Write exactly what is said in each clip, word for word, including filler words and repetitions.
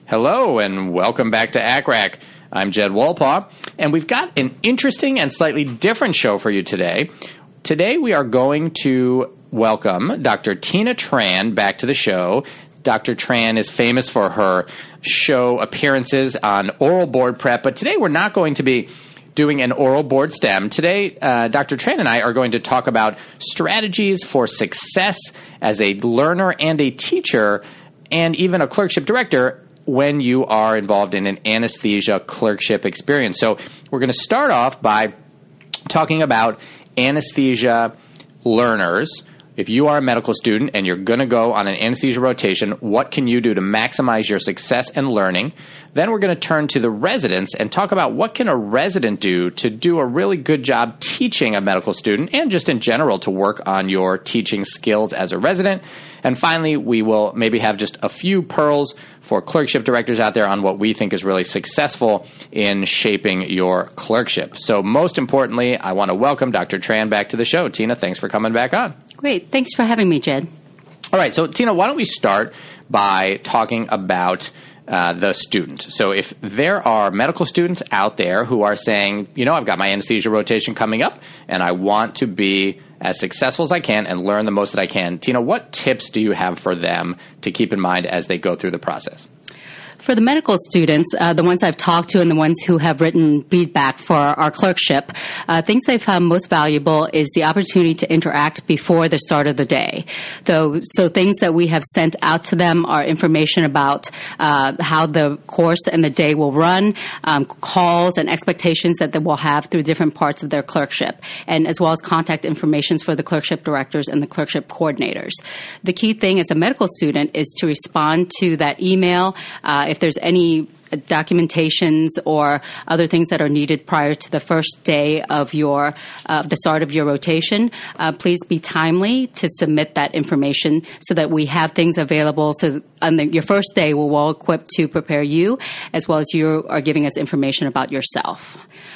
Hello, and welcome back to A C R A C. I'm Jed Wolpaw, and we've got an interesting and slightly different show for you today. Today we are going to welcome Doctor Tina Tran back to the show. Doctor Tran is famous for her show appearances on Oral Board Prep, but today we're not going to be doing an oral board STEM. Today, uh, Doctor Tran and I are going to talk about strategies for success as a learner and a teacher, and even a clerkship director when you are involved in an anesthesia clerkship experience. So we're going to start off by talking about anesthesia learners. If you are a medical student and you're going to go on an anesthesia rotation, what can you do to maximize your success and learning? Then we're going to turn to the residents and talk about what can a resident do to do a really good job teaching a medical student, and just in general to work on your teaching skills as a resident. And finally, we will maybe have just a few pearls for clerkship directors out there on what we think is really successful in shaping your clerkship. So most importantly, I want to welcome Doctor Tran back to the show. Tina, thanks for coming back on. Great. Thanks for having me, Jed. All right. So, Tina, why don't we start by talking about uh, the student. So if there are medical students out there who are saying, you know, I've got my anesthesia rotation coming up and I want to be as successful as I can and learn the most that I can, Tina, what tips do you have for them to keep in mind as they go through the process? For the medical students, uh, the ones I've talked to and the ones who have written feedback for our clerkship, uh, things they found most valuable is the opportunity to interact before the start of the day. So, so things that we have sent out to them are information about uh, how the course and the day will run, um, calls and expectations that they will have through different parts of their clerkship, and as well as contact information for the clerkship directors and the clerkship coordinators. The key thing as a medical student is to respond to that email. Uh, if there's any documentations or other things that are needed prior to the first day of your uh, the start of your rotation, uh, please be timely to submit that information so that we have things available. So on the, your first day, we're well equipped to prepare you, as well as you are giving us information about yourself.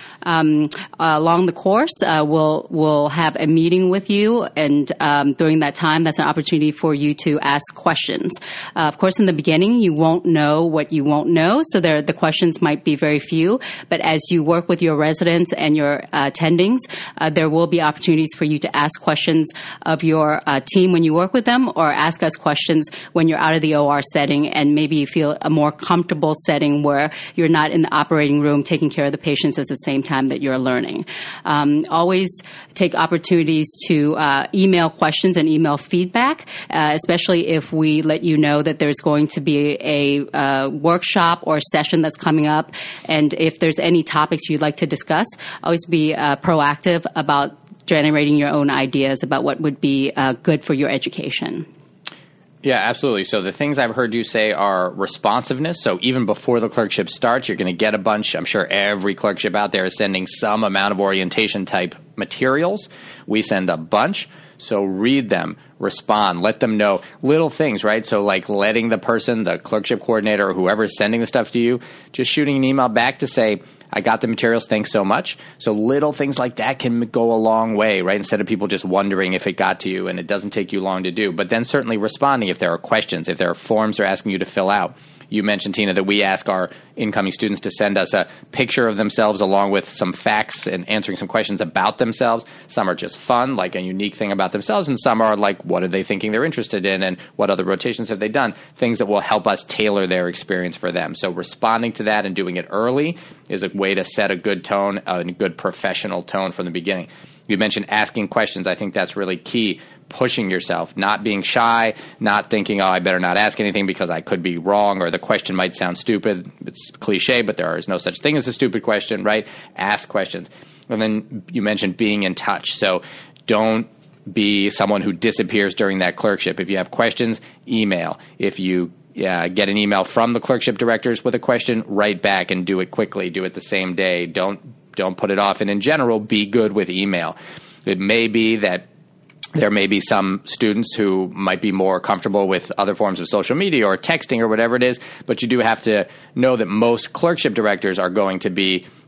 Um, uh, along the course, uh, we'll we'll have a meeting with you, and um, during that time, that's an opportunity for you to ask questions. Uh, of course, in the beginning, you won't know what you won't know, so there, the questions might be very few. But as you work with your residents and your uh, attendings, uh, there will be opportunities for you to ask questions of your uh, team when you work with them, or ask us questions when you're out of the O R setting, and maybe you feel a more comfortable setting where you're not in the operating room taking care of the patients at the same time that you're learning. Um, always take opportunities to uh, email questions and email feedback, uh, especially if we let you know that there's going to be a uh, workshop or session that's coming up. And if there's any topics you'd like to discuss, always be uh, proactive about generating your own ideas about what would be uh, good for your education. Yeah, absolutely. So the things I've heard you say are responsiveness. So even before the clerkship starts, you're going to get a bunch. I'm sure every clerkship out there is sending some amount of orientation type materials. We send a bunch. So read them, respond, let them know little things, right? So like letting the person, the clerkship coordinator, or whoever is sending the stuff to you, just shooting an email back to say, I got the materials, thanks so much. So little things like that can go a long way, right? Instead of people just wondering if it got to you, and it doesn't take you long to do. But then certainly responding if there are questions, if there are forms they're asking you to fill out. You mentioned, Tina, that we ask our incoming students to send us a picture of themselves along with some facts and answering some questions about themselves. Some are just fun, like a unique thing about themselves, and some are like, what are they thinking they're interested in, and what other rotations have they done? Things that will help us tailor their experience for them. So responding to that and doing it early is a way to set a good tone, a good professional tone from the beginning. You mentioned asking questions. I think that's really key. Pushing yourself, not being shy, not thinking, oh, I better not ask anything because I could be wrong, or the question might sound stupid. It's cliche, but there is no such thing as a stupid question, right? Ask questions. And then you mentioned being in touch. So don't be someone who disappears during that clerkship. If you have questions, email. If you uh, get an email from the clerkship directors with a question, write back and do it quickly. Do it the same day. Don't don't put it off. And in general, be good with email. It may be that there may be some students who might be more comfortable with other forms of social media or texting or whatever it is, but you do have to know that most clerkship directors are going to be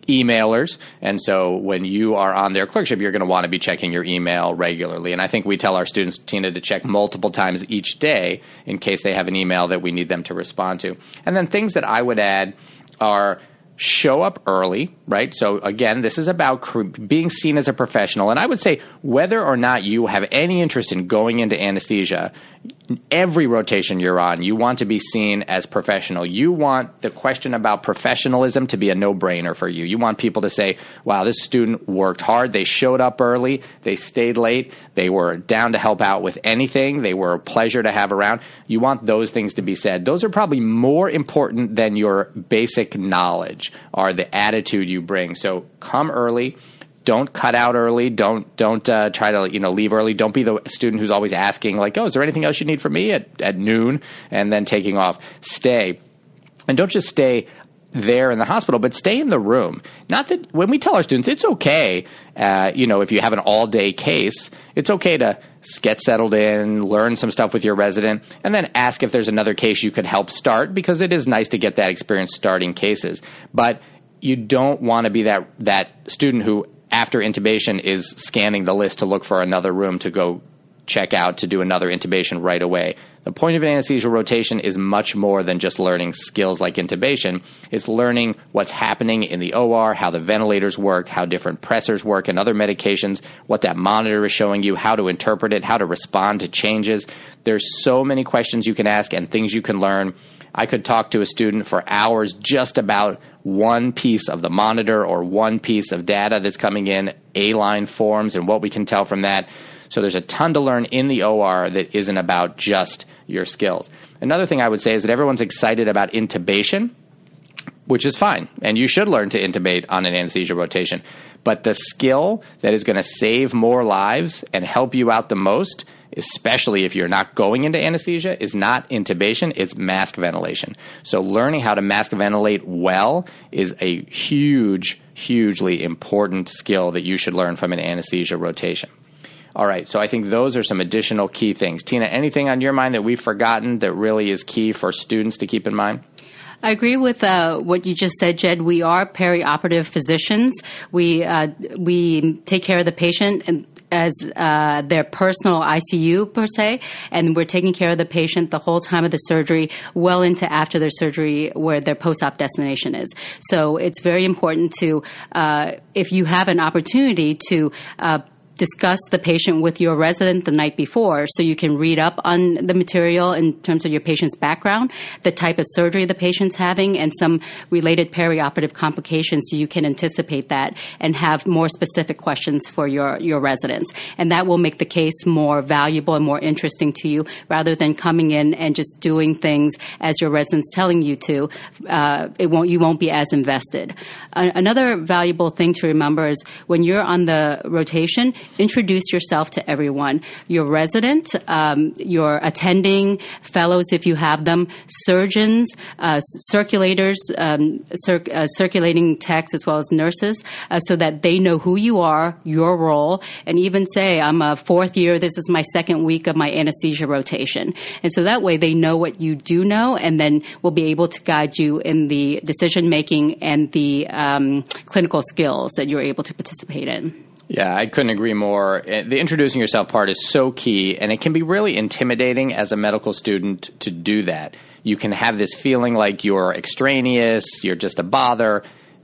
emailers. And so when you are on their clerkship, you're going to want to be checking your email regularly. And I think we tell our students, Tina, to check multiple times each day in case they have an email that we need them to respond to. And then things that I would add are show up early, right? So again, this is about cr- being seen as a professional. And I would say whether or not you have any interest in going into anesthesia, every rotation you're on, you want to be seen as professional. You want the question about professionalism to be a no-brainer for you. You want people to say, wow, this student worked hard. They showed up early. They stayed late. They were down to help out with anything. They were a pleasure to have around. You want those things to be said. Those are probably more important than your basic knowledge, are the attitude you bring. So come early. Don't cut out early. Don't don't uh, try to you know leave early. Don't be the student who's always asking like, oh, is there anything else you need from me at, at noon, and then taking off. Stay, and don't just stay there in the hospital, but stay in the room. Not that when we tell our students, it's okay. Uh, you know, if you have an all day case, it's okay to get settled in, learn some stuff with your resident, and then ask if there's another case you could help start, because it is nice to get that experience starting cases. But you don't want to be that that student who, after intubation, is scanning the list to look for another room to go check out to do another intubation right away. The point of an anesthesia rotation is much more than just learning skills like intubation. It's learning what's happening in the O R, how the ventilators work, how different pressors work and other medications, what that monitor is showing you, how to interpret it, how to respond to changes. There's so many questions you can ask and things you can learn. I could talk to a student for hours just about one piece of the monitor or one piece of data that's coming in, A-line forms, and what we can tell from that. So there's a ton to learn in the O R that isn't about just your skills. Another thing I would say is that everyone's excited about intubation, which is fine, and you should learn to intubate on an anesthesia rotation. But the skill that is going to save more lives and help you out the most, especially if you're not going into anesthesia, is not intubation, it's mask ventilation. So learning how to mask ventilate well is a huge, hugely important skill that you should learn from an anesthesia rotation. All right, so I think those are some additional key things. Tina, anything on your mind that we've forgotten that really is key for students to keep in mind? I agree with uh, what you just said, Jed. We are perioperative physicians. We uh, we take care of the patient and as uh, their personal I C U per se, and we're taking care of the patient the whole time of the surgery, well into after their surgery where their post-op destination is. So it's very important to, uh, if you have an opportunity to uh, discuss the patient with your resident the night before so you can read up on the material in terms of your patient's background, the type of surgery the patient's having, and some related perioperative complications so you can anticipate that and have more specific questions for your, your residents. And that will make the case more valuable and more interesting to you rather than coming in and just doing things as your resident's telling you to. Uh, it won't, you won't be as invested. Uh, another valuable thing to remember is when you're on the rotation, introduce yourself to everyone. Your resident, um, your attending, fellows if you have them, surgeons, uh, circulators, um, cir- uh, circulating techs as well as nurses, uh, so that they know who you are, your role, and even say, I'm a fourth year, this is my second week of my anesthesia rotation. And so that way they know what you do know and then will be able to guide you in the decision-making and the um, clinical skills that you're able to participate in. Yeah, I couldn't agree more. The introducing yourself part is so key, and it can be really intimidating as a medical student to do that. You can have this feeling like you're extraneous, you're just a bother.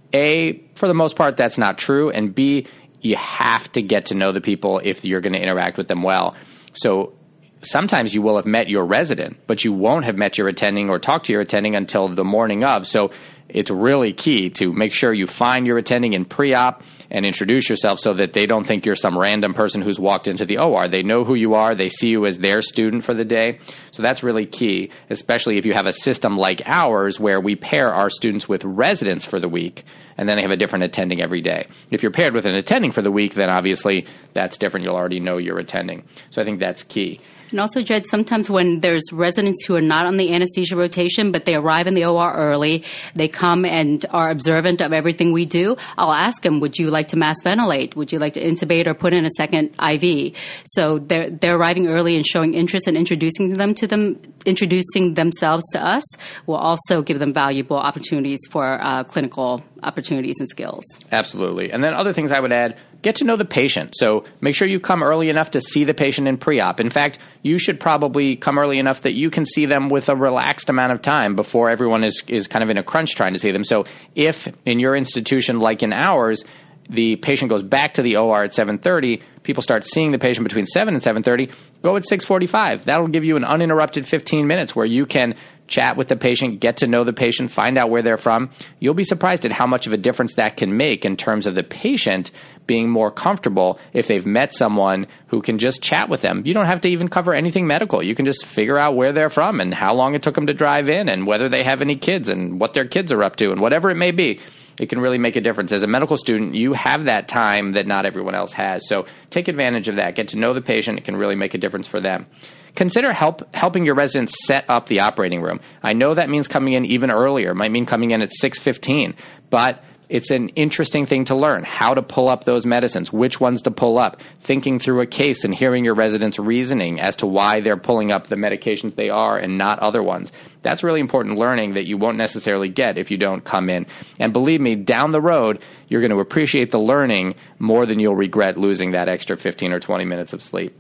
A, for the most part, that's not true, and B, you have to get to know the people if you're going to interact with them well. So sometimes you will have met your resident, but you won't have met your attending or talked to your attending until the morning of. So it's really key to make sure you find your attending in pre-op and introduce yourself so that they don't think you're some random person who's walked into the O R. They know who you are. They see you as their student for the day. So that's really key, especially if you have a system like ours where we pair our students with residents for the week, and then they have a different attending every day. If you're paired with an attending for the week, then obviously that's different. You'll already know you're attending. So I think that's key. And also, Jed, sometimes when there's residents who are not on the anesthesia rotation, but they arrive in the O R early, they come and are observant of everything we do, I'll ask them, would you like to mass ventilate? Would you like to intubate or put in a second I V? So they're, they're arriving early and showing interest and introducing them to them, introducing themselves to us will also give them valuable opportunities for uh, clinical opportunities and skills. Absolutely. And then other things I would add, get to know the patient. So make sure you come early enough to see the patient in pre-op. In fact, you should probably come early enough that you can see them with a relaxed amount of time before everyone is, is kind of in a crunch trying to see them. So if in your institution, like in ours, the patient goes back to the O R at seven thirty, people start seeing the patient between seven and seven thirty, go at six forty-five. That'll give you an uninterrupted fifteen minutes where you can chat with the patient, get to know the patient, find out where they're from. You'll be surprised at how much of a difference that can make in terms of the patient being more comfortable if they've met someone who can just chat with them. You don't have to even cover anything medical. You can just figure out where they're from and how long it took them to drive in and whether they have any kids and what their kids are up to and whatever it may be. It can really make a difference. As a medical student, you have that time that not everyone else has. So take advantage of that. Get to know the patient. It can really make a difference for them. Consider help helping your residents set up the operating room. I know that means coming in even earlier. It might mean coming in at six fifteen, but it's an interesting thing to learn, how to pull up those medicines, which ones to pull up, thinking through a case and hearing your residents' reasoning as to why they're pulling up the medications they are and not other ones. That's really important learning that you won't necessarily get if you don't come in. And believe me, down the road, you're going to appreciate the learning more than you'll regret losing that extra fifteen or twenty minutes of sleep.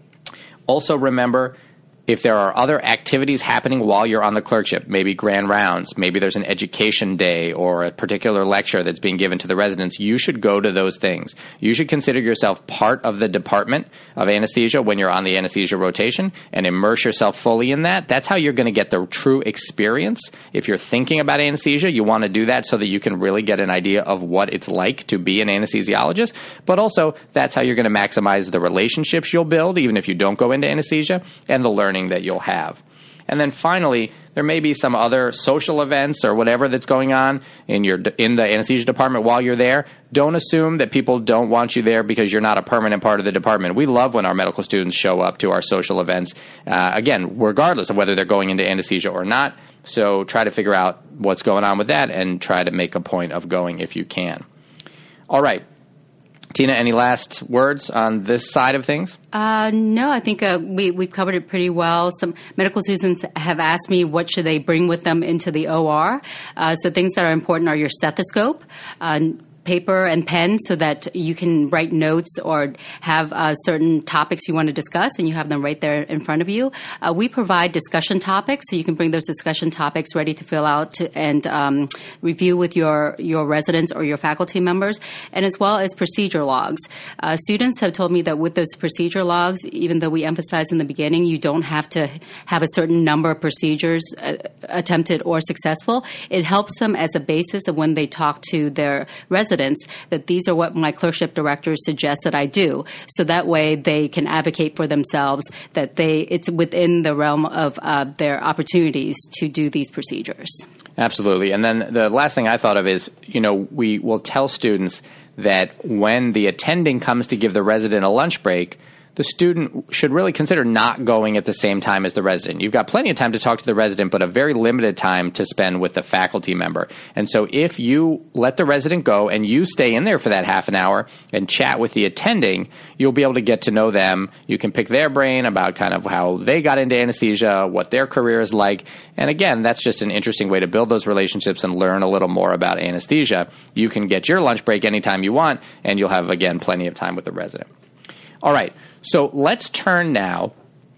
Also remember, if there are other activities happening while you're on the clerkship, maybe grand rounds, maybe there's an education day or a particular lecture that's being given to the residents, you should go to those things. You should consider yourself part of the department of anesthesia when you're on the anesthesia rotation and immerse yourself fully in that. That's how you're going to get the true experience. If you're thinking about anesthesia, you want to do that so that you can really get an idea of what it's like to be an anesthesiologist. But also, that's how you're going to maximize the relationships you'll build, even if you don't go into anesthesia, and the learning that you'll have. And then finally, there may be some other social events or whatever that's going on in your in the anesthesia department while you're there. Don't assume that people don't want you there because you're not a permanent part of the department. We love when our medical students show up to our social events, uh, again, regardless of whether they're going into anesthesia or not. So try to figure out what's going on with that and try to make a point of going if you can. All right. Tina, any last words on this side of things? Uh, no, I think uh, we, we've covered it pretty well. Some medical students have asked me what should they bring with them into the O R. Uh, so things that are important are your stethoscope, uh, paper and pen so that you can write notes or have uh, certain topics you want to discuss and you have them right there in front of you. Uh, we provide discussion topics, so you can bring those discussion topics ready to fill out to, and um, review with your, your residents or your faculty members, and as well as procedure logs. Uh, students have told me that with those procedure logs, even though we emphasize in the beginning you don't have to have a certain number of procedures uh, attempted or successful, it helps them as a basis of when they talk to their residents that these are what my clerkship directors suggest that I do. So that way they can advocate for themselves that they it's within the realm of uh, their opportunities to do these procedures. Absolutely. And then the last thing I thought of is, you know, we will tell students that when the attending comes to give the resident a lunch break, the student should really consider not going at the same time as the resident. You've got plenty of time to talk to the resident, but a very limited time to spend with the faculty member. And so if you let the resident go and you stay in there for that half an hour and chat with the attending, you'll be able to get to know them. You can pick their brain about kind of how they got into anesthesia, what their career is like. And again, that's just an interesting way to build those relationships and learn a little more about anesthesia. You can get your lunch break anytime you want, and you'll have, again, plenty of time with the resident. All right, so let's turn now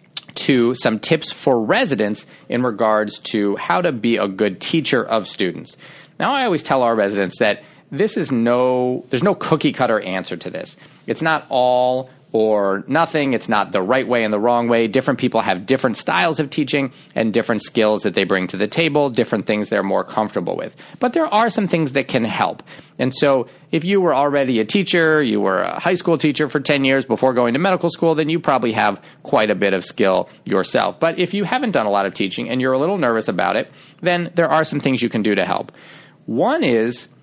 to some tips for residents in regards to how to be a good teacher of students. Now, I always tell our residents that this is no, there's no cookie cutter answer to this. It's not all or nothing. It's not the right way and the wrong way. Different people have different styles of teaching and different skills that they bring to the table, different things they're more comfortable with. But there are some things that can help. And so if you were already a teacher, you were a high school teacher for ten years before going to medical school, then you probably have quite a bit of skill yourself. But if you haven't done a lot of teaching and you're a little nervous about it, then there are some things you can do to help. One is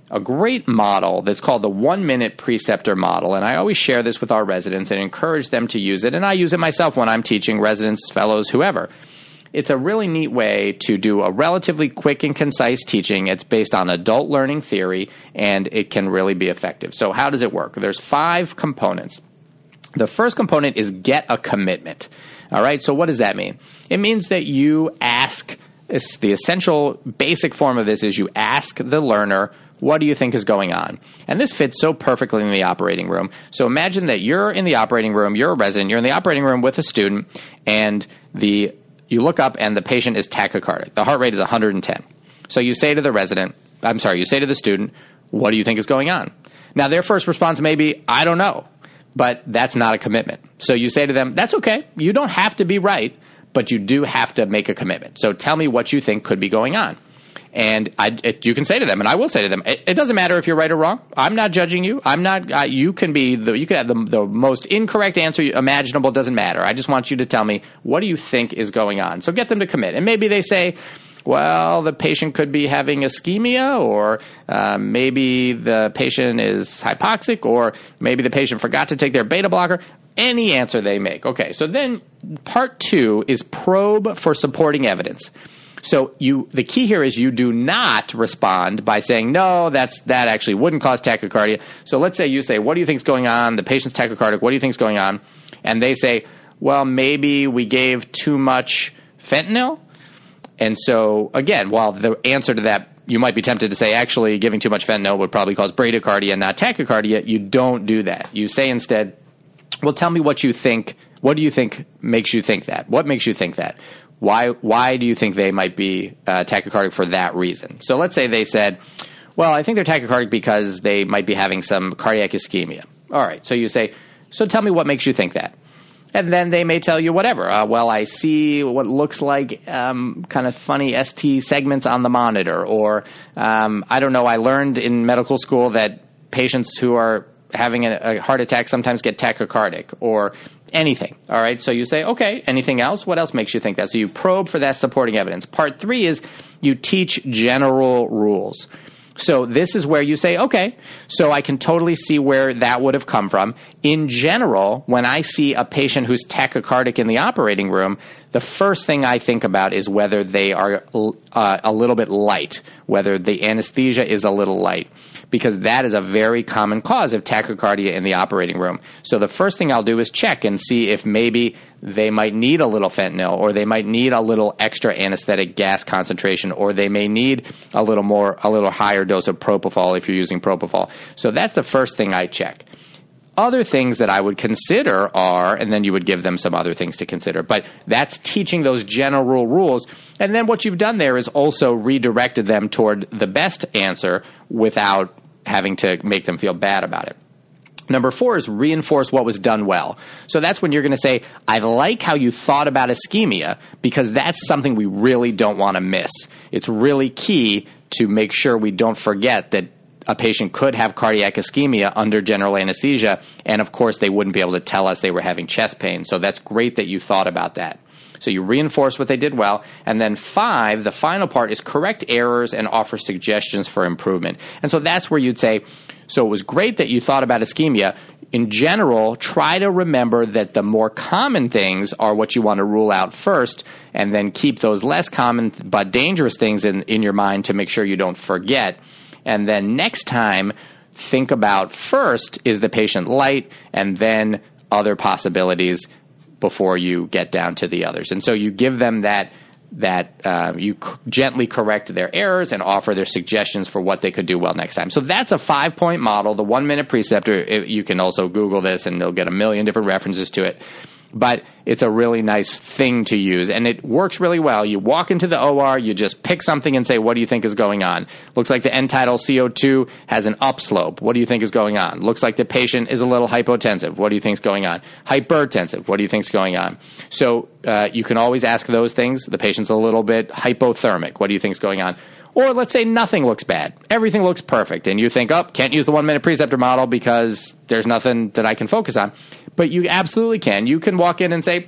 a great model that's called the one-minute preceptor model. And I always share this with our residents and encourage them to use it. And I use it myself when I'm teaching residents, fellows, whoever. It's a really neat way to do a relatively quick and concise teaching. It's based on adult learning theory, and it can really be effective. So how does it work? There's five components. The first component is get a commitment. All right, so what does that mean? It means that you ask, it's the essential basic form of this is you ask the learner, what do you think is going on? And this fits so perfectly in the operating room. So imagine that you're in the operating room, you're a resident, you're in the operating room with a student, and the you look up and the patient is tachycardic. The heart rate is one hundred ten. So you say to the resident, I'm sorry, you say to the student, what do you think is going on? Now, their first response may be, I don't know, but that's not a commitment. So you say to them, that's okay. You don't have to be right, but you do have to make a commitment. So tell me what you think could be going on. And I, it, you can say to them, and I will say to them, it, it doesn't matter if you're right or wrong. I'm not judging you. I'm not. Uh, you can be the. You can have the, the most incorrect answer imaginable. Doesn't matter. I just want you to tell me what do you think is going on. So get them to commit. And maybe they say, well, the patient could be having ischemia, or uh, maybe the patient is hypoxic, or maybe the patient forgot to take their beta blocker. Any answer they make. Okay. So then part two is probe for supporting evidence. So you, the key here is you do not respond by saying, no, that's that actually wouldn't cause tachycardia. So let's say you say, what do you think is going on? The patient's tachycardic. What do you think is going on? And they say, well, maybe we gave too much fentanyl. And so, again, while the answer to that, you might be tempted to say, actually, giving too much fentanyl would probably cause bradycardia, not tachycardia. You don't do that. You say instead, well, tell me what you think. What do you think makes you think that? What makes you think that? Why why do you think they might be uh, tachycardic for that reason? So let's say they said, well, I think they're tachycardic because they might be having some cardiac ischemia. All right, so you say, so tell me what makes you think that. And then they may tell you whatever. Uh, well, I see what looks like um, kind of funny S T segments on the monitor. Or, um, I don't know, I learned in medical school that patients who are having a, a heart attack sometimes get tachycardic, or anything. All right. So you say, okay, anything else? What else makes you think that? So you probe for that supporting evidence. Part three is you teach general rules. So this is where you say, okay, so I can totally see where that would have come from. In general, when I see a patient who's tachycardic in the operating room, the first thing I think about is whether they are uh, a little bit light, whether the anesthesia is a little light, because that is a very common cause of tachycardia in the operating room. So the first thing I'll do is check and see if maybe they might need a little fentanyl, or they might need a little extra anesthetic gas concentration, or they may need a little more, a little higher dose of propofol if you're using propofol. So that's the first thing I check. Other things that I would consider are, and then you would give them some other things to consider, but that's teaching those general rules. And then what you've done there is also redirected them toward the best answer without having to make them feel bad about it. Number four is reinforce what was done well. So that's when you're going to say, I like how you thought about ischemia, because that's something we really don't want to miss. It's really key to make sure we don't forget that a patient could have cardiac ischemia under general anesthesia, and of course they wouldn't be able to tell us they were having chest pain. So that's great that you thought about that. So you reinforce what they did well. And then five, the final part is correct errors and offer suggestions for improvement. And so that's where you'd say, so it was great that you thought about ischemia. In general, try to remember that the more common things are what you want to rule out first, and then keep those less common but dangerous things in, in your mind to make sure you don't forget. And then next time, think about first, is the patient light, and then other possibilities before you get down to the others. And so you give them that, that uh, you c- gently correct their errors and offer their suggestions for what they could do well next time. So that's a five-point model, the one-minute preceptor. It, you can also Google this, and they'll get a million different references to it. But it's a really nice thing to use, and it works really well. You walk into the O R, you just pick something and say, what do you think is going on? Looks like the end-tidal C O two has an upslope. What do you think is going on? Looks like the patient is a little hypotensive. What do you think is going on? Hypertensive. What do you think is going on? So uh, you can always ask those things. The patient's a little bit hypothermic. What do you think is going on? Or let's say nothing looks bad. Everything looks perfect. And you think, oh, can't use the one-minute preceptor model because there's nothing that I can focus on. But you absolutely can. You can walk in and say,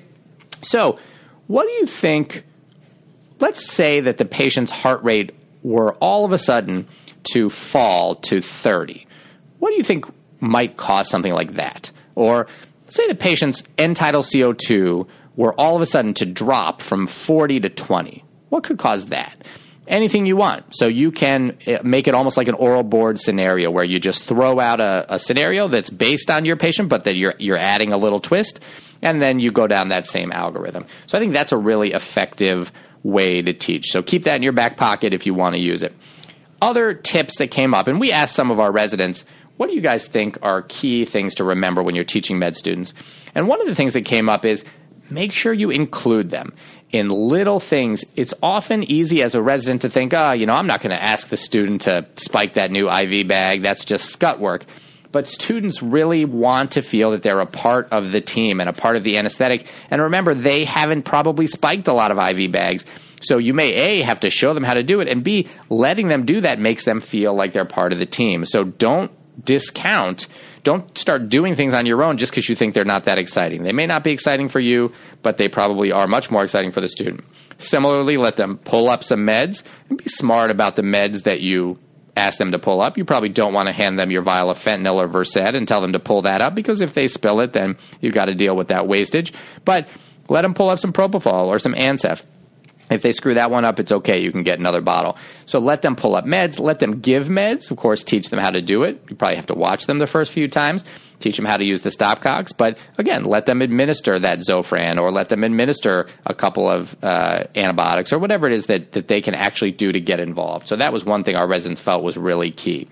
so what do you think, let's say that the patient's heart rate were all of a sudden to fall to thirty. What do you think might cause something like that? Or say the patient's end-tidal C O two were all of a sudden to drop from forty to twenty. What could cause that? Anything you want. So you can make it almost like an oral board scenario where you just throw out a, a scenario that's based on your patient, but that you're you're adding a little twist, and then you go down that same algorithm. So I think that's a really effective way to teach. So keep that in your back pocket if you want to use it. Other tips that came up, and we asked some of our residents, what do you guys think are key things to remember when you're teaching med students? And one of the things that came up is make sure you include them in little things. It's often easy as a resident to think, oh, you know, I'm not going to ask the student to spike that new I V bag. That's just scut work. But students really want to feel that they're a part of the team and a part of the anesthetic. And remember, they haven't probably spiked a lot of I V bags. So you may, A, have to show them how to do it, and B, letting them do that makes them feel like they're part of the team. So don't discount, don't start doing things on your own just because you think they're not that exciting. They may not be exciting for you, but they probably are much more exciting for the student. Similarly, let them pull up some meds and be smart about the meds that you ask them to pull up. You probably don't want to hand them your vial of fentanyl or Versed and tell them to pull that up, because if they spill it, then you've got to deal with that wastage. But let them pull up some propofol or some Ancef. If they screw that one up, it's okay. You can get another bottle. So let them pull up meds. Let them give meds. Of course, teach them how to do it. You probably have to watch them the first few times. Teach them how to use the stopcocks. But again, let them administer that Zofran, or let them administer a couple of uh, antibiotics, or whatever it is that, that they can actually do to get involved. So that was one thing our residents felt was really key.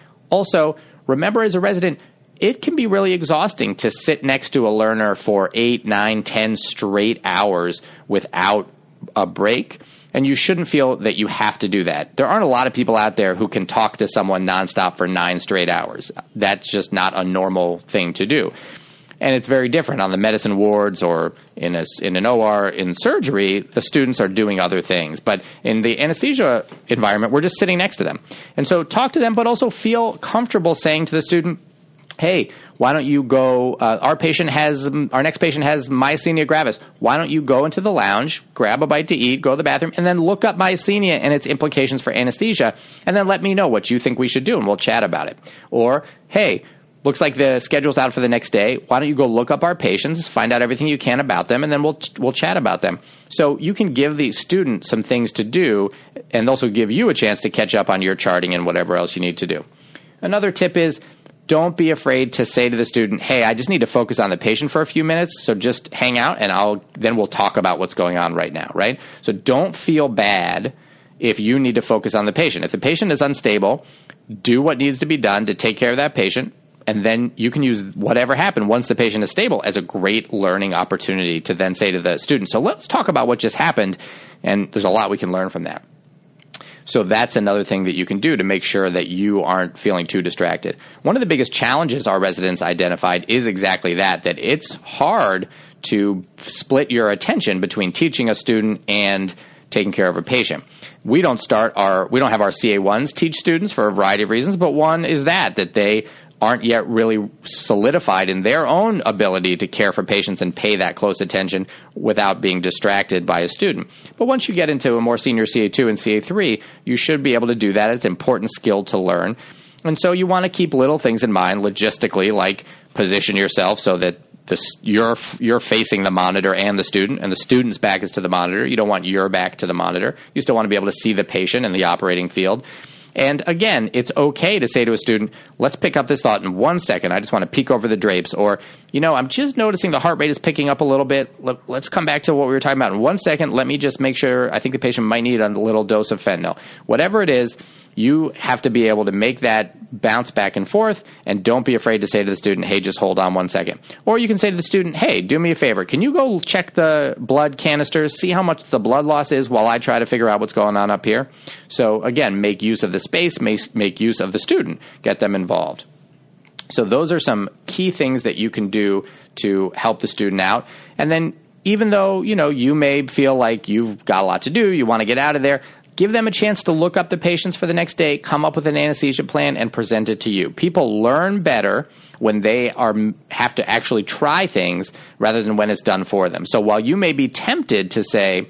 Also, remember as a resident, it can be really exhausting to sit next to a learner for eight, nine, ten straight hours without a break, and you shouldn't feel that you have to do that. There aren't a lot of people out there who can talk to someone nonstop for nine straight hours. That's just not a normal thing to do. And it's very different on the medicine wards or in a, in an O R. In surgery, the students are doing other things. But in the anesthesia environment, we're just sitting next to them. And so talk to them, but also feel comfortable saying to the student, hey, why don't you go, uh, our patient has, our next patient has myasthenia gravis. Why don't you go into the lounge, grab a bite to eat, go to the bathroom, and then look up myasthenia and its implications for anesthesia, and then let me know what you think we should do, and we'll chat about it. Or, hey, looks like the schedule's out for the next day. Why don't you go look up our patients, find out everything you can about them, and then we'll we'll chat about them. So you can give the student some things to do, and also give you a chance to catch up on your charting and whatever else you need to do. Another tip is, don't be afraid to say to the student, hey, I just need to focus on the patient for a few minutes, so just hang out, and I'll then we'll talk about what's going on right now, right? So don't feel bad if you need to focus on the patient. If the patient is unstable, do what needs to be done to take care of that patient, and then you can use whatever happened once the patient is stable as a great learning opportunity to then say to the student, so let's talk about what just happened, and there's a lot we can learn from that. So that's another thing that you can do to make sure that you aren't feeling too distracted. One of the biggest challenges our residents identified is exactly that, that it's hard to split your attention between teaching a student and taking care of a patient. We don't start our, we don't have our C A ones teach students for a variety of reasons, but one is that, that they aren't yet really solidified in their own ability to care for patients and pay that close attention without being distracted by a student. But once you get into a more senior C A two and C A three, you should be able to do that. It's an important skill to learn. And so you want to keep little things in mind logistically, like position yourself so that the, you're, you're facing the monitor and the student, and the student's back is to the monitor. You don't want your back to the monitor. You still want to be able to see the patient in the operating field. And again, it's okay to say to a student, let's pick up this thought in one second. I just want to peek over the drapes. Or, you know, I'm just noticing the heart rate is picking up a little bit. Let's come back to what we were talking about in one second. Let me just make sure. I think the patient might need a little dose of fentanyl. Whatever it is, you have to be able to make that bounce back and forth, and don't be afraid to say to the student, hey, just hold on one second. Or you can say to the student, hey, do me a favor. Can you go check the blood canisters, see how much the blood loss is while I try to figure out what's going on up here? So again, make use of the space, make, make use of the student, get them involved. So those are some key things that you can do to help the student out. And then even though, you know, you may feel like you've got a lot to do, you want to get out of there, give them a chance to look up the patients for the next day, come up with an anesthesia plan, and present it to you. People learn better when they are have to actually try things rather than when it's done for them. So while you may be tempted to say,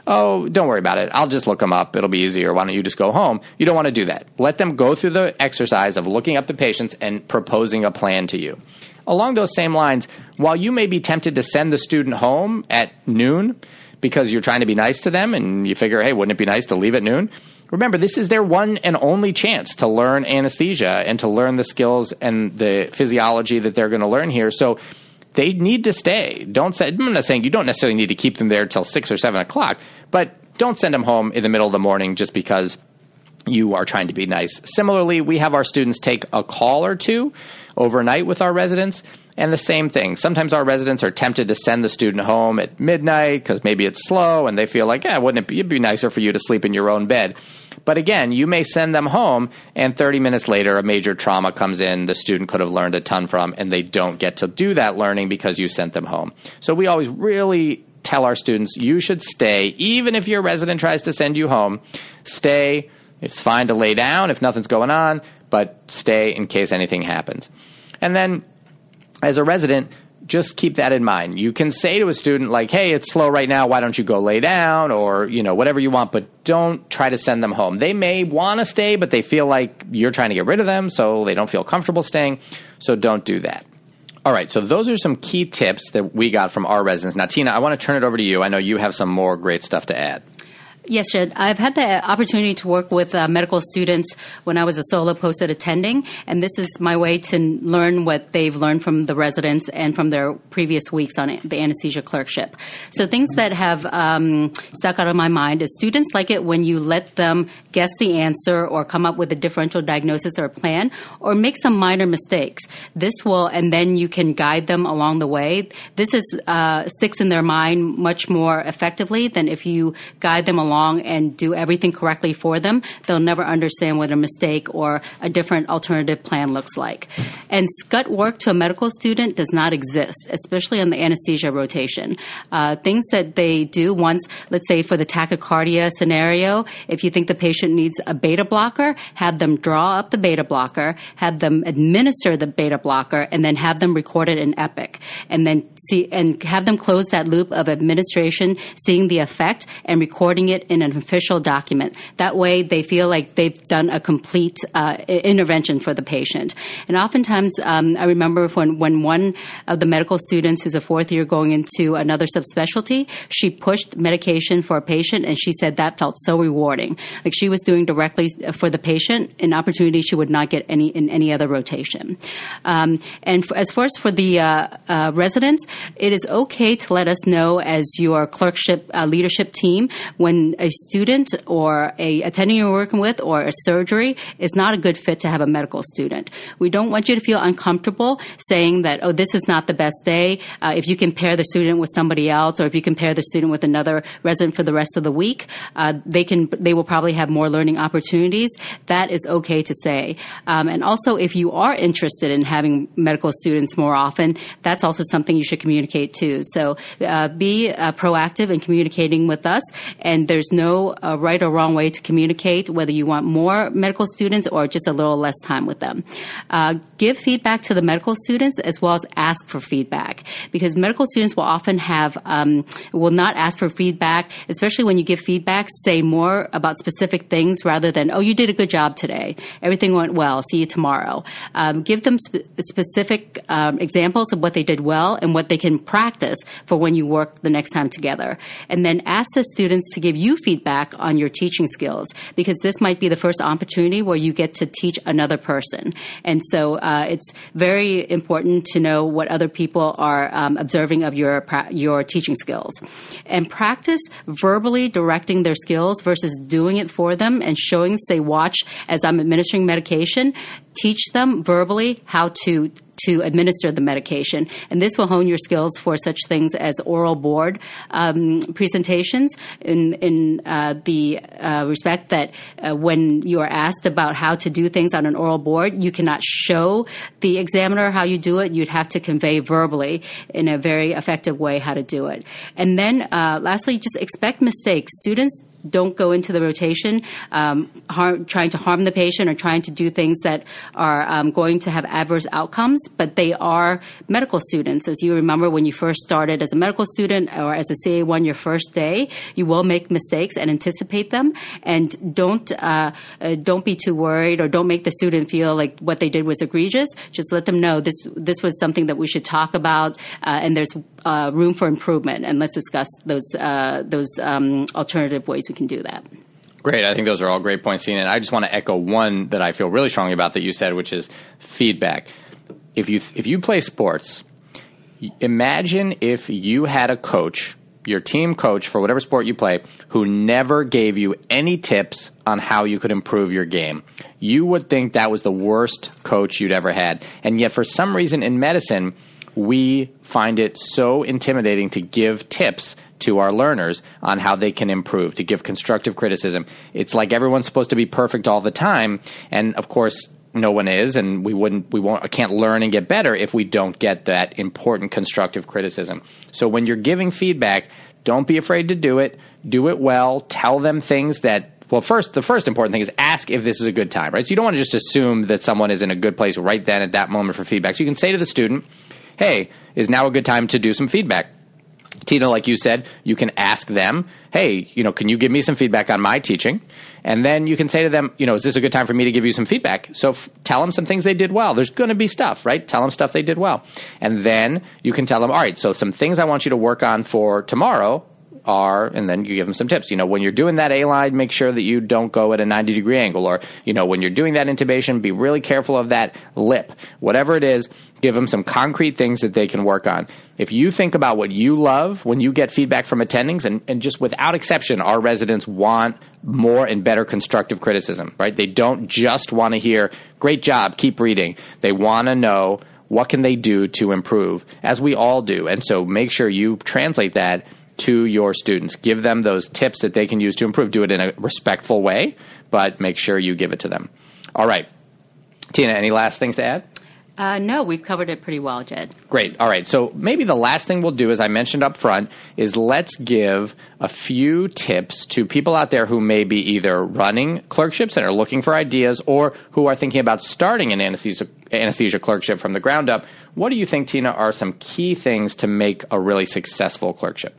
oh, don't worry about it. I'll just look them up. It'll be easier. Why don't you just go home? You don't want to do that. Let them go through the exercise of looking up the patients and proposing a plan to you. Along those same lines, while you may be tempted to send the student home at noon because you're trying to be nice to them and you figure, hey, wouldn't it be nice to leave at noon? Remember, this is their one and only chance to learn anesthesia and to learn the skills and the physiology that they're going to learn here. So they need to stay. Don't say, I'm not saying you don't necessarily need to keep them there till six or seven o'clock, but don't send them home in the middle of the morning just because you are trying to be nice. Similarly, we have our students take a call or two overnight with our residents, and the same thing. Sometimes our residents are tempted to send the student home at midnight because maybe it's slow and they feel like, yeah, wouldn't it be, it'd be nicer for you to sleep in your own bed. But again, you may send them home and thirty minutes later, a major trauma comes in the student could have learned a ton from, and they don't get to do that learning because you sent them home. So we always really tell our students, you should stay. Even if your resident tries to send you home, stay. It's fine to lay down if nothing's going on, but stay in case anything happens. And then as a resident, just keep that in mind. You can say to a student like, hey, it's slow right now. Why don't you go lay down or, you know, whatever you want, but don't try to send them home. They may want to stay, but they feel like you're trying to get rid of them, so they don't feel comfortable staying. So don't do that. All right, so those are some key tips that we got from our residents. Now, Tina, I want to turn it over to you. I know you have some more great stuff to add. Yes, Jed. I've had the opportunity to work with uh, medical students when I was a solo posted attending, and this is my way to learn what they've learned from the residents and from their previous weeks on the anesthesia clerkship. So things that have um, stuck out of my mind is students like it when you let them guess the answer or come up with a differential diagnosis or a plan or make some minor mistakes. This will, and then you can guide them along the way. This is uh, sticks in their mind much more effectively than if you guide them along and do everything correctly for them. They'll never understand what a mistake or a different alternative plan looks like. And scut work to a medical student does not exist, especially on the anesthesia rotation. Uh, things that they do once, let's say for the tachycardia scenario, if you think the patient needs a beta blocker, have them draw up the beta blocker, have them administer the beta blocker, and then have them record it in Epic. And then see, and have them close that loop of administration, seeing the effect, and recording it in an official document. That way they feel like they've done a complete uh, intervention for the patient. And oftentimes, um, I remember when, when one of the medical students who's a fourth year going into another subspecialty, she pushed medication for a patient, and she said that felt so rewarding. Like she was doing directly for the patient an opportunity she would not get any in any other rotation. Um, and for, as far as for the uh, uh, residents, it is okay to let us know as your clerkship uh, leadership team when a student or a attending you're working with or a surgery is not a good fit to have a medical student. We don't want you to feel uncomfortable saying that, oh, this is not the best day. Uh, if you compare the student with somebody else or if you compare the student with another resident for the rest of the week, uh, they can they will probably have more learning opportunities. That is okay to say. Um, and also, if you are interested in having medical students more often, that's also something you should communicate too. So uh, be uh, proactive in communicating with us, and there's no uh, right or wrong way to communicate, whether you want more medical students or just a little less time with them. Uh, give feedback to the medical students as well as ask for feedback, because medical students will often have, um, will not ask for feedback, especially when you give feedback, say more about specific things rather than, oh, you did a good job today. Everything went well. See you tomorrow. Um, give them sp- specific um, examples of what they did well and what they can practice for when you work the next time together. And then ask the students to give you feedback on your teaching skills, because this might be the first opportunity where you get to teach another person. And so uh, it's very important to know what other people are um, observing of your pra- your teaching skills. And practice verbally directing their skills versus doing it for them and showing, say, watch as I'm administering medication. Teach them verbally how to to administer the medication. And this will hone your skills for such things as oral board um, presentations in, in uh, the uh, respect that uh, when you are asked about how to do things on an oral board, you cannot show the examiner how you do it. You'd have to convey verbally in a very effective way how to do it. And then uh, lastly, just expect mistakes. Students don't go into the rotation um, harm, trying to harm the patient or trying to do things that are um, going to have adverse outcomes, but they are medical students. As you remember, when you first started as a medical student or as a C A one your first day, you will make mistakes and anticipate them. And don't uh, uh, don't be too worried, or don't make the student feel like what they did was egregious. Just let them know this this was something that we should talk about, uh, and there's uh, room for improvement. And let's discuss those uh, those um, alternative ways we can do that. Great. I think those are all great points, Tina. And I just want to echo one that I feel really strongly about that you said, which is feedback. If you if you play sports, imagine if you had a coach, your team coach for whatever sport you play, who never gave you any tips on how you could improve your game. You would think that was the worst coach you'd ever had. And yet for some reason in medicine, we find it so intimidating to give tips to our learners on how they can improve, to give constructive criticism. It's like everyone's supposed to be perfect all the time. And of course, no one is, and we wouldn't, we won't, can't learn and get better if we don't get that important constructive criticism. So when you're giving feedback, don't be afraid to do it. Do it well. Tell them things that, well, first, the first important thing is ask if this is a good time, right? So you don't want to just assume that someone is in a good place right then at that moment for feedback. So you can say to the student, hey, is now a good time to do some feedback? Tina, like you said, you can ask them, hey, you know, can you give me some feedback on my teaching? And then you can say to them, you know, is this a good time for me to give you some feedback? So f- tell them some things they did well. There's going to be stuff, right? Tell them stuff they did well. And then you can tell them, all right, so some things I want you to work on for tomorrow are, and then you give them some tips. You know, when you're doing that A-line, make sure that you don't go at a ninety degree angle. Or, you know, when you're doing that intubation, be really careful of that lip. Whatever it is, give them some concrete things that they can work on. If you think about what you love when you get feedback from attendings, and, and just without exception, our residents want more and better constructive criticism, right? They don't just want to hear, great job, keep reading. They want to know, what can they do to improve, as we all do. And so make sure you translate that to your students. Give them those tips that they can use to improve. Do it in a respectful way, but make sure you give it to them. All right. Tina, any last things to add? Uh, no, we've covered it pretty well, Jed. Great. All right. So maybe the last thing we'll do, as I mentioned up front, is let's give a few tips to people out there who may be either running clerkships and are looking for ideas, or who are thinking about starting an anesthesia, anesthesia clerkship from the ground up. What do you think, Tina, are some key things to make a really successful clerkship?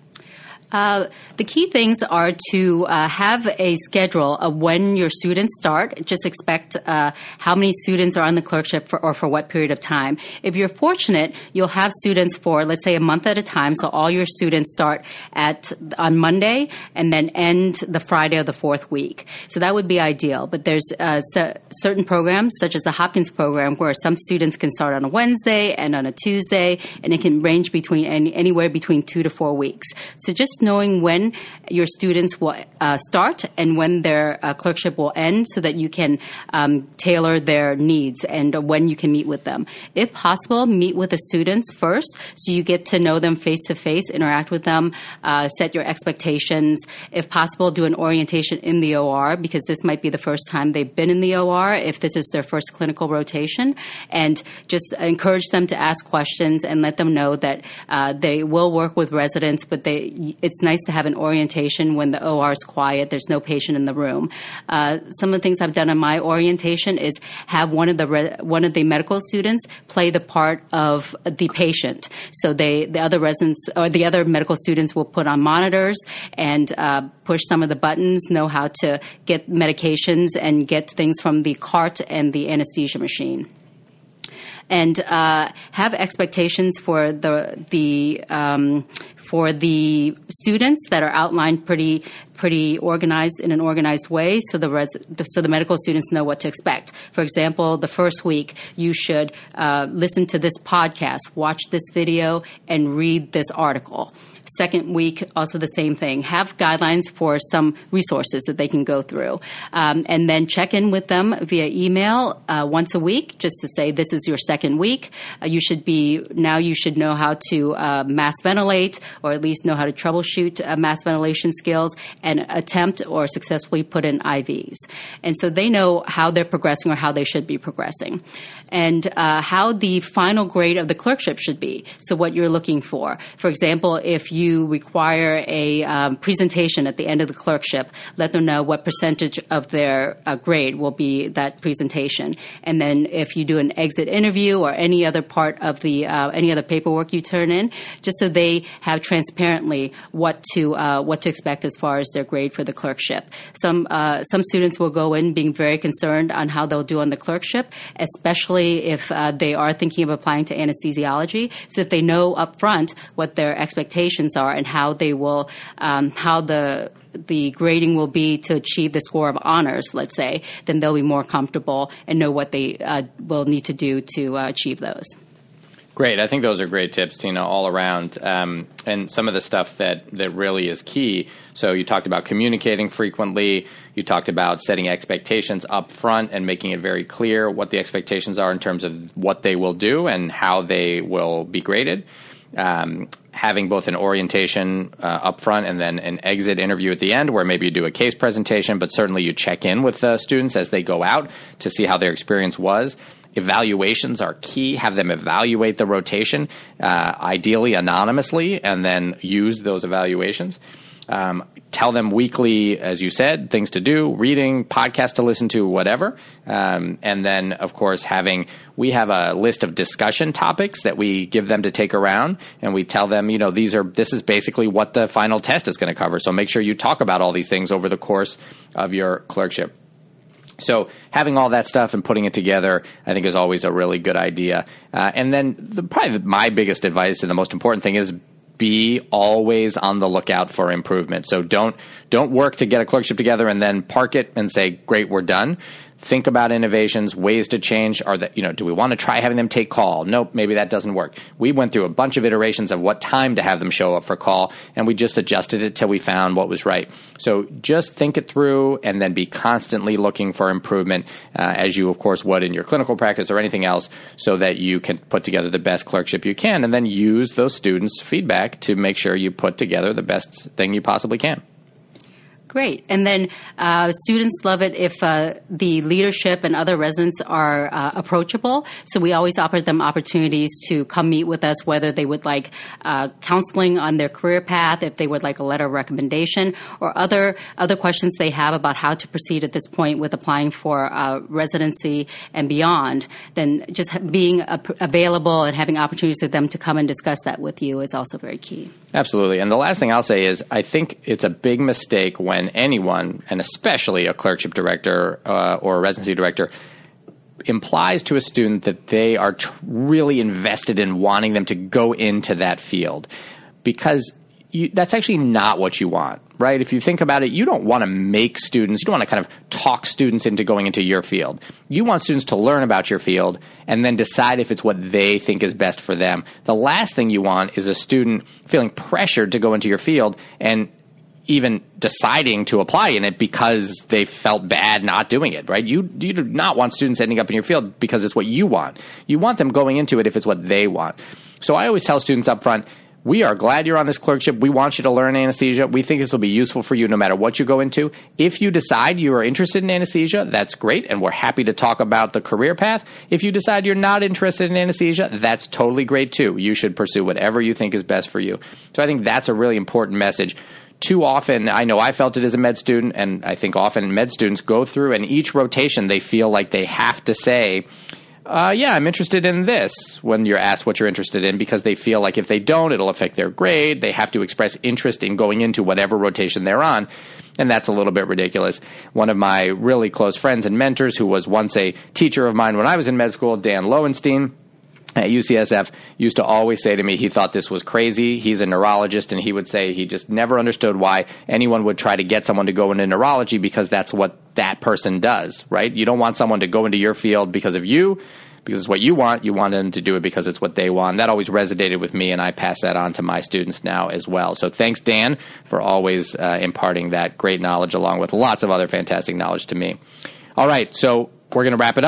Uh, the key things are to uh, have a schedule of when your students start. Just expect uh, how many students are on the clerkship for, or for what period of time. If you're fortunate, you'll have students for, let's say, a month at a time. So all your students start at on Monday and then end the Friday of the fourth week. So that would be ideal. But there's uh, c- certain programs, such as the Hopkins program, where some students can start on a Wednesday and on a Tuesday, and it can range between any, anywhere between two to four weeks. So just knowing when your students will uh, start and when their uh, clerkship will end, so that you can um, tailor their needs and uh, when you can meet with them. If possible, meet with the students first, so you get to know them face to face, interact with them, uh, set your expectations. If possible, do an orientation in the O R, because this might be the first time they've been in the O R, if this is their first clinical rotation, and just encourage them to ask questions and let them know that uh, they will work with residents, but they it's nice to have an orientation when the O R is quiet, there's no patient in the room. Uh, some of the things I've done in my orientation is have one of the re- one of the medical students play the part of the patient. So they the other residents or the other medical students will put on monitors and uh, push some of the buttons, know how to get medications and get things from the cart and the anesthesia machine. And uh, have expectations for the the um, for the students that are outlined pretty pretty organized in an organized way, so the res- so the medical students know what to expect. For example, the first week you should uh, listen to this podcast, watch this video, and read this article. Second week, also the same thing. Have guidelines for some resources that they can go through. Um, and then check in with them via email uh, once a week, just to say this is your second week. Uh, you should be, now you should know how to uh, mask ventilate, or at least know how to troubleshoot uh, mass ventilation skills and attempt or successfully put in I Vs. And so they know how they're progressing or how they should be progressing. And uh, how the final grade of the clerkship should be. So what you're looking for. For example, if you require a um, presentation at the end of the clerkship, let them know what percentage of their uh, grade will be that presentation. And then if you do an exit interview or any other part of the uh, any other paperwork you turn in, just so they have transparently what to uh, what to expect as far as their grade for the clerkship. Some uh, some students will go in being very concerned on how they'll do on the clerkship, especially if uh, they are thinking of applying to anesthesiology. So if they know up front what their expectations are and how they will, um, how the the grading will be to achieve the score of honors, let's say, then they'll be more comfortable and know what they uh, will need to do to uh, achieve those. Great. I think those are great tips, Tina, all around. Um, and some of the stuff that, that really is key. So you talked about communicating frequently. You talked about setting expectations up front and making it very clear what the expectations are in terms of what they will do and how they will be graded. Um, having both an orientation uh, up front and then an exit interview at the end where maybe you do a case presentation, but certainly you check in with the students as they go out to see how their experience was. Evaluations are key. Have them evaluate the rotation, uh, ideally anonymously, and then use those evaluations. Um, tell them weekly, as you said, things to do, reading, podcasts to listen to, whatever. Um, and then, of course, having we have a list of discussion topics that we give them to take around, and we tell them, you know, these are this is basically what the final test is going to cover. So make sure you talk about all these things over the course of your clerkship. So having all that stuff and putting it together, I think, is always a really good idea. Uh, and then the, probably my biggest advice and the most important thing is be always on the lookout for improvement. So don't don't work to get a clerkship together and then park it and say, great, we're done. Think about innovations, ways to change. Are that, you know, do we want to try having them take call? Nope, maybe that doesn't work. We went through a bunch of iterations of what time to have them show up for call, and we just adjusted it till we found what was right. So just think it through and then be constantly looking for improvement, uh, as you, of course, would in your clinical practice or anything else, so that you can put together the best clerkship you can, and then use those students' feedback to make sure you put together the best thing you possibly can. Great. And then uh, students love it if uh, the leadership and other residents are uh, approachable. So we always offer them opportunities to come meet with us, whether they would like uh, counseling on their career path, if they would like a letter of recommendation, or other other questions they have about how to proceed at this point with applying for uh, residency and beyond. Then just being a- available and having opportunities for them to come and discuss that with you is also very key. Absolutely. And the last thing I'll say is I think it's a big mistake when anyone, and especially a clerkship director uh, or a residency director, implies to a student that they are tr- really invested in wanting them to go into that field, because you, that's actually not what you want, right? If you think about it, you don't want to make students, you don't want to kind of talk students into going into your field. You want students to learn about your field and then decide if it's what they think is best for them. The last thing you want is a student feeling pressured to go into your field and even deciding to apply in it because they felt bad not doing it, right? You, you do not want students ending up in your field because it's what you want. You want them going into it if it's what they want. So I always tell students up front, we are glad you're on this clerkship. We want you to learn anesthesia. We think this will be useful for you no matter what you go into. If you decide you are interested in anesthesia, that's great, and we're happy to talk about the career path. If you decide you're not interested in anesthesia, that's totally great too. You should pursue whatever you think is best for you. So I think that's a really important message. Too often, I know I felt it as a med student, and I think often med students go through, and each rotation they feel like they have to say, uh, yeah, I'm interested in this, when you're asked what you're interested in, because they feel like if they don't, it'll affect their grade. They have to express interest in going into whatever rotation they're on, and that's a little bit ridiculous. One of my really close friends and mentors, who was once a teacher of mine when I was in med school, Dan Lowenstein, at U C S F, used to always say to me he thought this was crazy. He's a neurologist, and he would say he just never understood why anyone would try to get someone to go into neurology, because that's what that person does, right? You don't want someone to go into your field because of you, because it's what you want. You want them to do it because it's what they want. That always resonated with me, and I pass that on to my students now as well. So thanks, Dan, for always uh, imparting that great knowledge along with lots of other fantastic knowledge to me. All right, so we're going to wrap it up.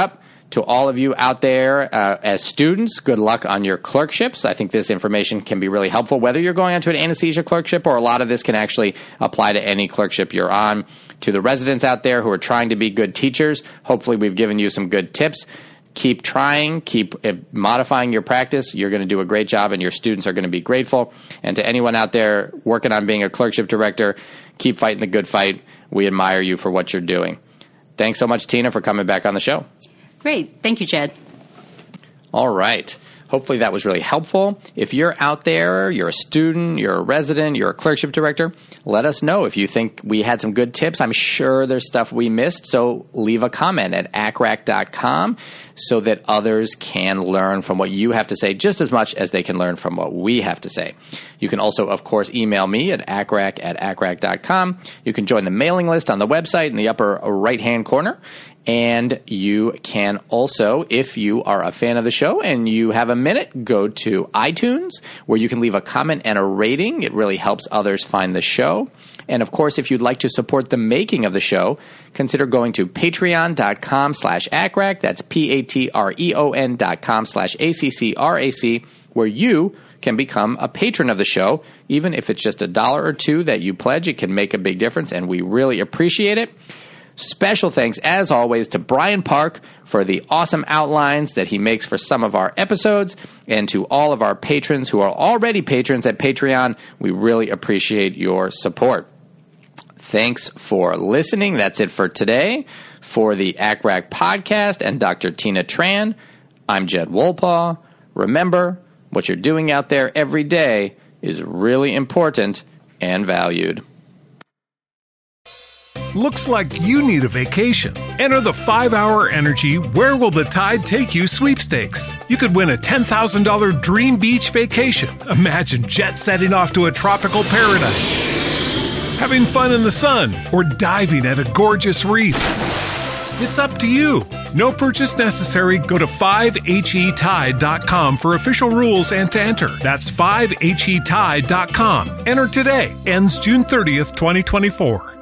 To all of you out there uh, as students, good luck on your clerkships. I think this information can be really helpful, whether you're going onto an anesthesia clerkship or a lot of this can actually apply to any clerkship you're on. To the residents out there who are trying to be good teachers, hopefully we've given you some good tips. Keep trying, keep modifying your practice. You're going to do a great job and your students are going to be grateful. And to anyone out there working on being a clerkship director, keep fighting the good fight. We admire you for what you're doing. Thanks so much, Tina, for coming back on the show. Great. Thank you, Jed. All right. Hopefully that was really helpful. If you're out there, you're a student, you're a resident, you're a clerkship director, let us know if you think we had some good tips. I'm sure there's stuff we missed, so leave a comment at A C R A C dot com so that others can learn from what you have to say just as much as they can learn from what we have to say. You can also, of course, email me at A C R A C at A C R A C dot com. You can join the mailing list on the website in the upper right-hand corner. And you can also, if you are a fan of the show and you have a minute, go to iTunes where you can leave a comment and a rating. It really helps others find the show. And of course, if you'd like to support the making of the show, consider going to patreon.com slash ACRAC. That's P-A-T-R-E-O-N dot com slash A-C-C-R-A-C, where you can become a patron of the show. Even if it's just a dollar or two that you pledge, it can make a big difference, and we really appreciate it. Special thanks, as always, to Brian Park for the awesome outlines that he makes for some of our episodes, and to all of our patrons who are already patrons at Patreon. We really appreciate your support. Thanks for listening. That's it for today. For the A C R A C podcast and Doctor Tina Tran, I'm Jed Wolpaw. Remember, what you're doing out there every day is really important and valued. Looks like you need a vacation. Enter the five hour Energy Where Will the Tide Take You sweepstakes. You could win a ten thousand dollars dream beach vacation. Imagine jet setting off to a tropical paradise, having fun in the sun, or diving at a gorgeous reef. It's up to you. No purchase necessary. Go to five H E tide dot com for official rules and to enter. That's five H E tide dot com. Enter today. Ends June thirtieth, twenty twenty-four.